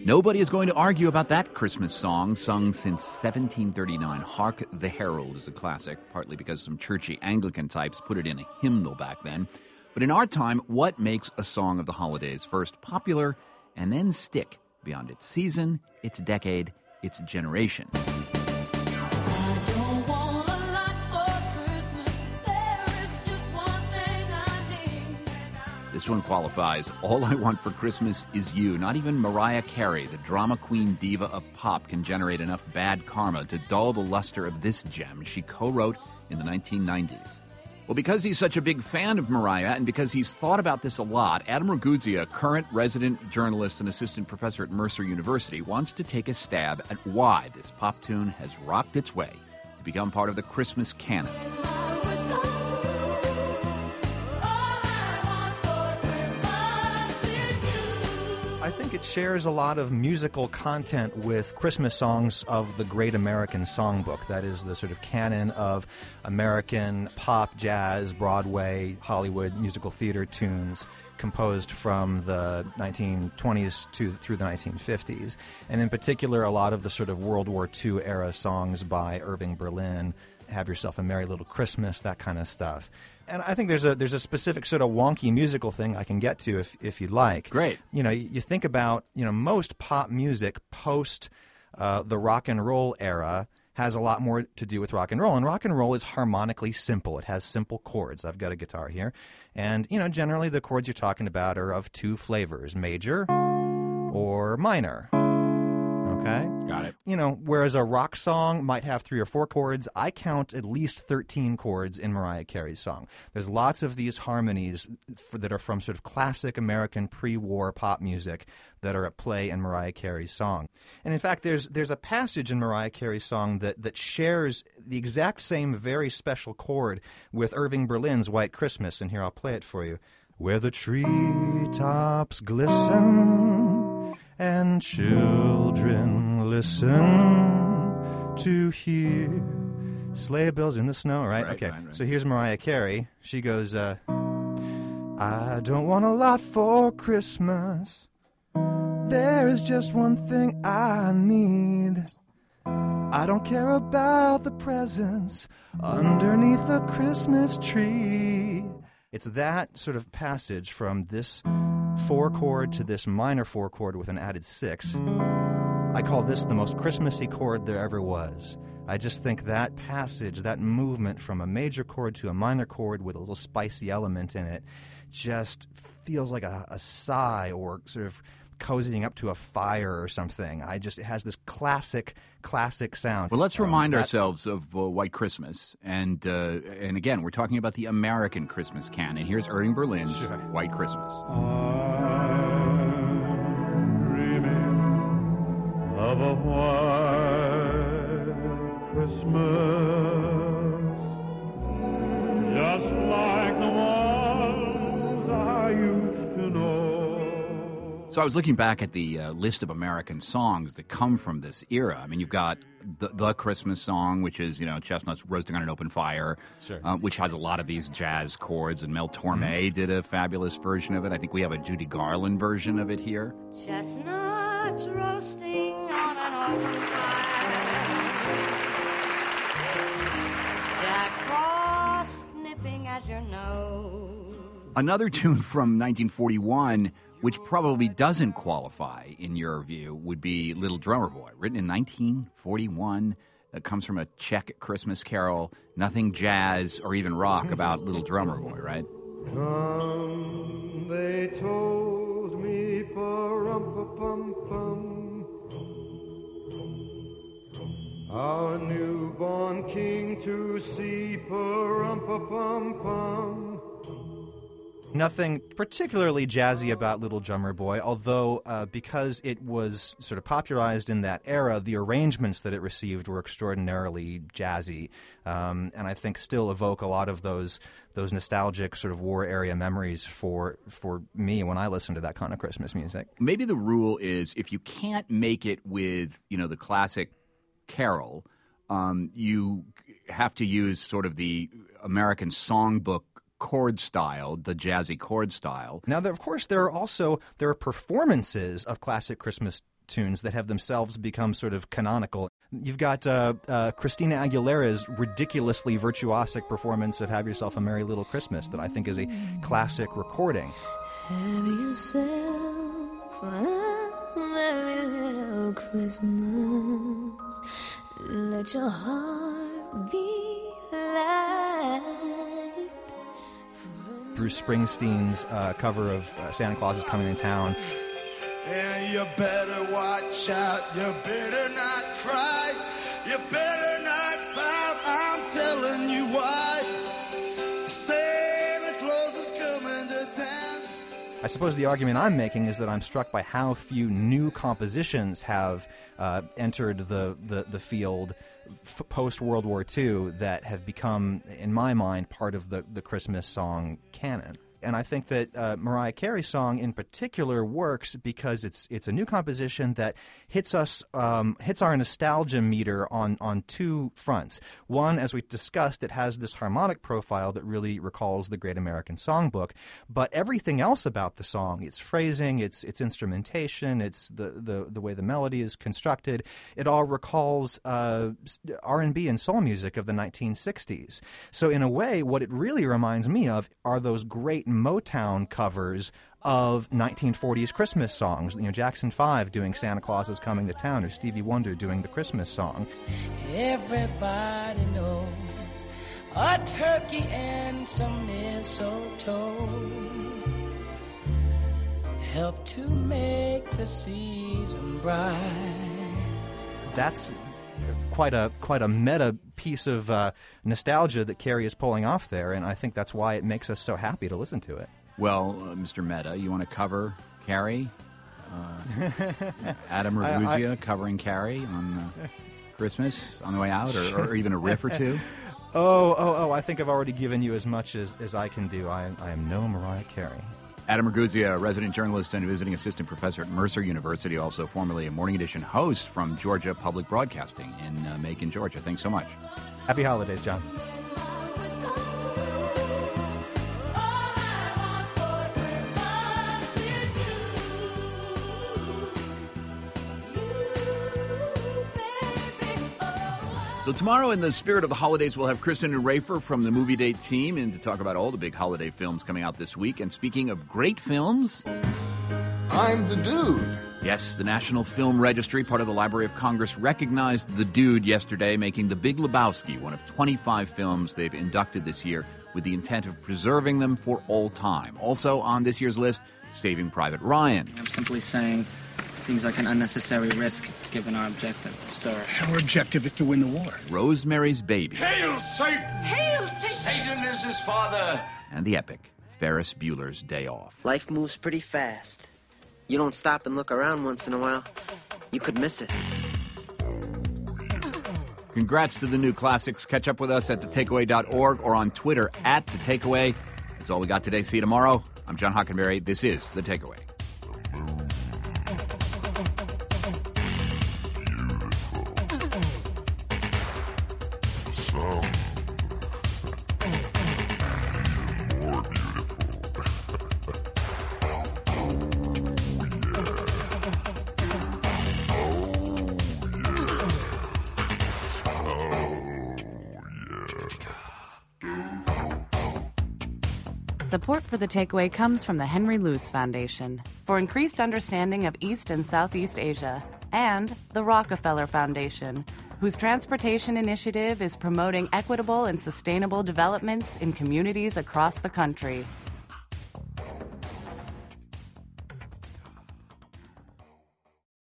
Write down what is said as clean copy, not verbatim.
Nobody is going to argue about that Christmas song, sung since 1739. Hark the Herald is a classic, partly because some churchy Anglican types put it in a hymnal back then. But in our time, what makes a song of the holidays first popular and then stick beyond its season, its decade, its generation? This one qualifies. All I Want for Christmas Is You. Not even Mariah Carey, the drama queen diva of pop, can generate enough bad karma to dull the luster of this gem she co-wrote in the 1990s. Well, because he's such a big fan of Mariah and because he's thought about this a lot, Adam Ragusea, current resident journalist and assistant professor at Mercer University, wants to take a stab at why this pop tune has rocked its way to become part of the Christmas canon. I think it shares a lot of musical content with Christmas songs of the Great American Songbook. That is the sort of canon of American pop, jazz, Broadway, Hollywood musical theater tunes composed from the 1920s through the 1950s. And in particular, a lot of the sort of World War II era songs by Irving Berlin, Have Yourself a Merry Little Christmas, that kind of stuff. And I think there's a specific sort of wonky musical thing I can get to if you'd like. Great. You know, you think about, most pop music post the rock and roll era has a lot more to do with rock and roll. And rock and roll is harmonically simple. It has simple chords. I've got a guitar here. And, generally the chords you're talking about are of two flavors, major or minor. Okay? Got it. Whereas a rock song might have 3 or 4 chords, I count at least 13 chords in Mariah Carey's song. There's lots of these harmonies that are from sort of classic American pre-war pop music that are at play in Mariah Carey's song. And in fact, there's a passage in Mariah Carey's song that shares the exact same very special chord with Irving Berlin's White Christmas, and here I'll play it for you. Where the treetops glisten and children listen to hear sleigh bells in the snow, right? Okay, right. So here's Mariah Carey. She goes, I don't want a lot for Christmas. There is just one thing I need. I don't care about the presents underneath the Christmas tree. It's that sort of passage from this 4 chord to this minor 4 chord with an added 6. I call this the most Christmassy chord there ever was. I just think that passage, that movement from a major chord to a minor chord with a little spicy element in it, just feels like a sigh or sort of cozying up to a fire or something. It has this classic sound. Well, let's remind ourselves of White Christmas. And again, we're talking about the American Christmas canon. Here's Irving Berlin's White Christmas. I'm dreaming of a white Christmas, just like the ones I used to know. So I was looking back at the list of American songs that come from this era. I mean, you've got the Christmas song, which is, chestnuts roasting on an open fire, which has a lot of these jazz chords, and Mel Torme did a fabulous version of it. I think we have a Judy Garland version of it here. Chestnuts roasting on an open fire, Jack Frost nipping at your nose. Another tune from 1941, which probably doesn't qualify in your view, would be Little Drummer Boy, written in 1941. That comes from a Czech Christmas carol. Nothing jazz or even rock about Little Drummer Boy, right? Come, they told me, pa-rum-pa-pum-pum, our newborn king to see, pa-rum-pa-pum-pum. Nothing particularly jazzy about Little Drummer Boy, although because it was sort of popularized in that era, the arrangements that it received were extraordinarily jazzy, and I think still evoke a lot of those nostalgic sort of war area memories for me when I listen to that kind of Christmas music. Maybe the rule is if you can't make it with the classic carol, you have to use sort of the American songbook chord style, the jazzy chord style. Now, of course, there are performances of classic Christmas tunes that have themselves become sort of canonical. You've got Christina Aguilera's ridiculously virtuosic performance of Have Yourself a Merry Little Christmas that I think is a classic recording. Have yourself a merry little Christmas. Let your heart be light. Bruce Springsteen's cover of Santa Claus is Coming to Town. And you better watch out, you better not cry, you better not pout, I'm telling you why. Santa Claus is coming to town. I suppose the argument I'm making is that I'm struck by how few new compositions have entered the field post-World War II that have become, in my mind, part of the Christmas song canon. And I think that Mariah Carey's song in particular works because it's a new composition that hits our nostalgia meter on two fronts. One, as we discussed, it has this harmonic profile that really recalls the Great American Songbook. But everything else about the song, its phrasing, its instrumentation, its the way the melody is constructed, it all recalls R&B and soul music of the 1960s. So in a way, what it really reminds me of are those great Motown covers of 1940s Christmas songs. You know, Jackson 5 doing Santa Claus is Coming to Town, or Stevie Wonder doing the Christmas song. Everybody knows a turkey and some mistletoe help to make the season bright. That's quite a meta piece of nostalgia that Carey is pulling off there, and I think that's why it makes us so happy to listen to it. Well, Mr. Meta, you want to cover Carey? Adam Ragusea covering Carey on Christmas on the way out, or even a riff or two? Oh, I think I've already given you as much as I can do. I am no Mariah Carey. Adam Ragusea, resident journalist and visiting assistant professor at Mercer University, also formerly a Morning Edition host from Georgia Public Broadcasting in Macon, Georgia. Thanks so much. Happy holidays, John. So tomorrow, in the spirit of the holidays, we'll have Kristen and Rafer from the Movie Date team in to talk about all the big holiday films coming out this week. And speaking of great films, I'm the dude. yes, the National Film Registry, part of the Library of Congress, recognized The Dude yesterday, making The Big Lebowski one of 25 films they've inducted this year with the intent of preserving them for all time. Also on this year's list, Saving Private Ryan. I'm simply saying it seems like an unnecessary risk given our objective, sir. Our objective is to win the war. Rosemary's Baby. Hail Satan! Hail Satan! Satan is his father! And the epic Ferris Bueller's Day Off. Life moves pretty fast. You don't stop and look around once in a while, you could miss it. Congrats to the new classics. Catch up with us at thetakeaway.org or on Twitter at The Takeaway. That's all we got today. See you tomorrow. I'm John Hockenberry. This is The Takeaway. Support for The Takeaway comes from the Henry Luce Foundation for increased understanding of East and Southeast Asia, and the Rockefeller Foundation, whose transportation initiative is promoting equitable and sustainable developments in communities across the country.